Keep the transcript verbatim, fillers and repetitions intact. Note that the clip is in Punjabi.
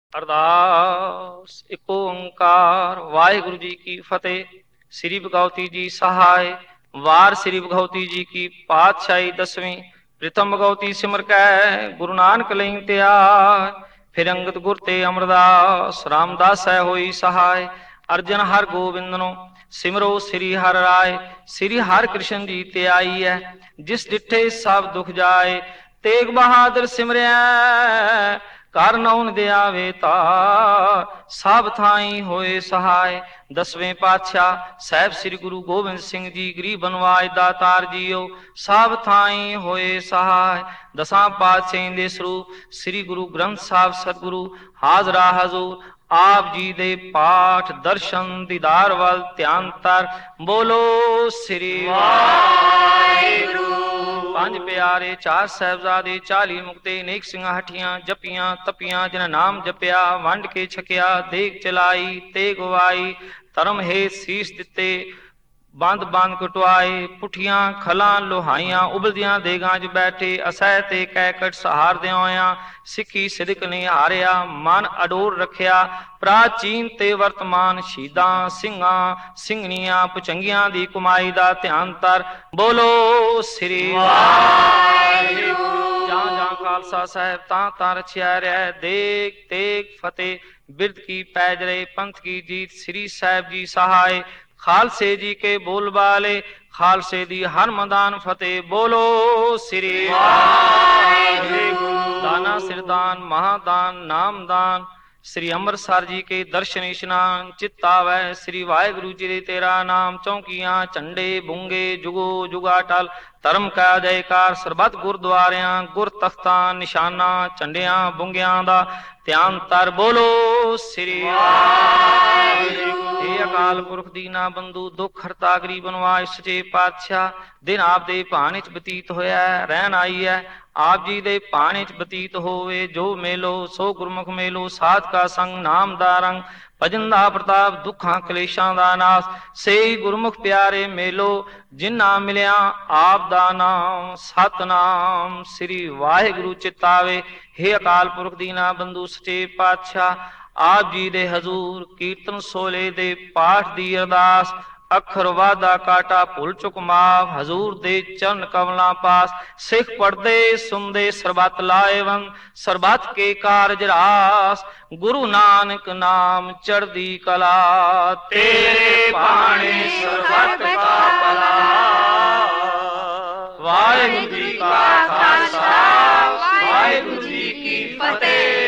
ਅਰਦਾਸ। ਇੱਕ ਓੰਕਾਰ ਵਾਹਿਗੁਰੂ ਜੀ ਕੀ ਫਤਿਹ। ਸ੍ਰੀ ਭਗਵਤੀ ਜੀ ਸਹਾਇ। ਵਾਰ ਸ੍ਰੀ ਭਗਵਤੀ ਜੀ ਕੀ ਪਾਤਸ਼ਾਹੀ ਦਸਵੀਂ। ਪ੍ਰਿਥਮ ਭਗਵਤੀ ਸਿਮਰ ਕੈ ਗੁਰੂ ਨਾਨਕ ਲਈ ਧਿਆਇ। ਫਿਰ ਅੰਗਦ ਗੁਰ ਤੇ ਅਮਰਦਾਸ ਰਾਮਦਾਸ ਹੈ ਹੋਈ ਸਹਾਇ। ਅਰਜਨ ਹਰ ਗੋਬਿੰਦਨੋ ਸਿਮਰੋ ਸ੍ਰੀ ਹਰਿ ਰਾਇ। ਸ੍ਰੀ ਹਰਿ ਕ੍ਰਿਸ਼ਨ ਜੀ ਤੇ ਆਈ ਹੈ ਜਿਸ ਡਿਠੇ ਸਭ ਦੁਖ ਜਾਏ। ਤੇਗ ਬਹਾਦਰ ਸਿਮਰਿਆ ਕਰ ਨਉਨ ਦਿਆਵੇ ਤਾ ਸਭ ਥਾਈ ਹੋਏ ਸਹਾਇ। ਦਸਵੇਂ ਪਾਤਸ਼ਾਹ ਸਾਹਿਬ ਸ੍ਰੀ ਗੁਰੂ ਗੋਬਿੰਦ ਸਿੰਘ ਜੀ ਗਰੀਬ ਨਵਾਜ ਦਾਤਾਰ ਜੀਓ ਸਭ ਥਾਈ ਹੋਏ ਸਹਾਇ। ਦਸਾਂ ਪਾਤਸ਼ਾਹਾਂ ਦੇ ਸਰੂਪ ਸ੍ਰੀ ਗੁਰੂ ਗ੍ਰੰਥ ਸਾਹਿਬ ਸਤਿਗੁਰੂ ਹਾਜ਼ਰਾ ਹਜ਼ੂਰ ਆਪ ਜੀ ਦੇ ਪਾਠ ਦਰਸ਼ਨ ਦੀਦਾਰ ਵੱਲ ਧਿਆਨ ਧਰ। ਬੋਲੋ ਸ੍ਰੀ ਵਾਹਿਗੁਰੂ। ਪੰਜ ਪਿਆਰੇ ਚਾਰ ਸਾਹਿਬਜ਼ਾਦੇ ਚਾਲੀ ਮੁਕਤੇ ਨੇਕ ਸਿੰਘਾਂ ਹੱਠੀਆਂ ਜਪੀਆਂ ਤਪੀਆਂ ਜਿਨ੍ਹਾਂ ਨਾਮ ਜਪਿਆ ਵੰਡ ਕੇ ਛਕਿਆ ਦੇਗ ਚਲਾਈ ਤੇ ਗਵਾਈ। ਧਰਮ ਹੇਤ ਸੀਸ ਦਿੱਤੇ ਬੰਦ ਬੰਦ ਕਟਵਾਏ ਪੁੱਠੀਆਂ ਖਲਾਂ ਲੋਹਾਈਆਂ ਉਬਲਦੀਆਂ ਦੇਗਾਂ 'ਚ ਬੈਠੇ ਅਸਹਿ ਤੇ ਕੈਕਟ ਸਹਾਰਦਿਆਂ ਹੋਇਆਂ ਸਿੱਖੀ ਸਿਦਕ ਨੇ ਹਾਰਿਆ ਮਨ ਅਡੋਰ ਰੱਖਿਆ। ਪ੍ਰਾਚੀਨ ਤੇ ਵਰਤਮਾਨ ਸ਼ਹੀਦਾਂ ਸਿੰਘਾਂ ਸਿੰਘਣੀਆਂ ਪੁਚੰਗੀਆਂ ਦੀ ਕਮਾਈ ਦਾ ਧਿਆਨ ਧਰ। ਬੋਲੋ ਸ੍ਰੀ ਵਾਹਿਗੁਰੂ। ਜਾਂ ਜਾਂ ਖਾਲਸਾ ਸਾਹਿਬ ਤਾਂ ਤਾਂ ਰਚਿਆ ਰਹਿ ਦੇਗ ਤੇਗ ਫਤਿਹ ਬਿਰਦ ਕੀ ਪੈਜ ਰਹੇ ਪੰਥ ਕੀ ਜੀਤ ਸ੍ਰੀ ਸਾਹਿਬ ਜੀ ਸਹਾਇ। ਖਾਲਸੇ ਜੀ ਕੇ ਬੋਲ ਬਾਲੇ ਖਾਲਸੇ ਦੀ ਹਰ ਮੈਦਾਨ ਫਤਿਹ। ਬੋਲੋ ਸ੍ਰੀ ਵਾਹਿਗੁਰੂ। ਦਾਨਾ ਸਿਰਦਾਨ ਮਹਾਦਾਨ ਨਾਮਦਾਨ ਸ੍ਰੀ ਅੰਮ੍ਰਿਤਸਰ ਜੀ ਕੇ ਦਰਸ਼ਨ ਇਸ਼ਨਾਨ ਚਿੱਤ ਆਵੈ ਸ੍ਰੀ ਵਾਹਿਗੁਰੂ ਜੀ ਦੇ ਤੇਰਾ ਨਾਮ। ਚੌਂਕੀਆਂ ਝੰਡੇ ਬੁੰਗੇ ਜੁਗੋ ਜੁਗਾ ਟਲ ਧਰਮ ਕਾ ਜੈਕਾਰ ਸਰਬੱਤ ਗੁਰਦੁਆਰਿਆਂ ਗੁਰ ਤਖਤਾਂ ਨਿਸ਼ਾਨਾਂ ਝੰਡਿਆਂ ਬੁੰਗਿਆਂ ਦਾ ਧਿਆਨ ਧਰ। ਬੋਲੋ ਸ੍ਰੀ ਵਾਹਿਗੁਰੂ। ਇਹ ਅਕਾਲ ਪੁਰਖ ਦੀਨਾ ਬੰਧੂ ਦੁੱਖ ਹਰਤਾ ਗਰੀਬ ਨਿਵਾਜ ਸੱਚੇ ਪਾਤਸ਼ਾਹ ਦਿਨ ਆਪ ਦੇ ਭਾਣੇ 'ਚ ਬਤੀਤ ਹੋਇਆ ਰਹਿਣ ਆਈ ਹੈ। ਆਪ ਜੀ ਦੇ ਭਾਣੇ 'ਚ ਬਤੀਤ ਹੋਵੇ ਜੋ ਮੇਲੋ ਸੋ ਗੁਰਮੁਖ ਮੇਲੋ ਸਾਧ ਕਾ ਸੰਗ ਨਾਮ ਦਾ ਰੰਗ ਭਜਨ ਦਾ ਪ੍ਰਤਾਪ ਦੁੱਖਾਂ ਕਲੇਸ਼ਾਂ ਦਾ ਨਾਸ ਸਹੀ ਗੁਰਮੁਖ ਪਿਆਰੇ ਮੇਲੋ ਜਿਨ੍ਹਾਂ ਮਿਲਿਆ ਆਪ ਦਾ ਨਾਮ ਸਤਨਾਮ ਸ੍ਰੀ ਵਾਹਿਗੁਰੂ ਚਿਤਾਵੇ। ਹੇ ਅਕਾਲ ਪੁਰਖ ਦੀਨਾ ਬੰਧੂ ਸੱਚੇ ਪਾਤਸ਼ਾਹ ਆਪ ਜੀ ਦੇ ਹਜ਼ੂਰ ਕੀਰਤਨ ਸੋਲੇ ਦੇ ਪਾਠ ਦੀ ਅਰਦਾਸ ਅੱਖਰ ਵਾਧਾ ਕਾਟਾ ਭੁੱਲ ਚੁੱਕ ਮਾਫ ਹਜ਼ੂਰ ਦੇ ਚਰਨ ਕਮਲਾਂ ਪਾਸ ਸਿੱਖ ਪੜਦੇ ਸੁਣਦੇ ਸਰਬੱਤ ਲਾਏਵੰਦ ਸਰਬੱਤ ਕੇ ਕਾਰਜ ਰਾਸ ਗੁਰੂ ਨਾਨਕ ਨਾਮ ਚੜ੍ਹਦੀ ਕਲਾ ਤੇਰੇ ਬਾਣੇ ਸਰਬੱਤ ਕਾ ਭਲਾ। ਵਾਹਿਗੁਰੂ ਜੀ ਕਾ ਖਾਲਸਾ ਵਾਹਿਗੁਰੂ ਜੀ ਕੀ ਫਤਿਹ।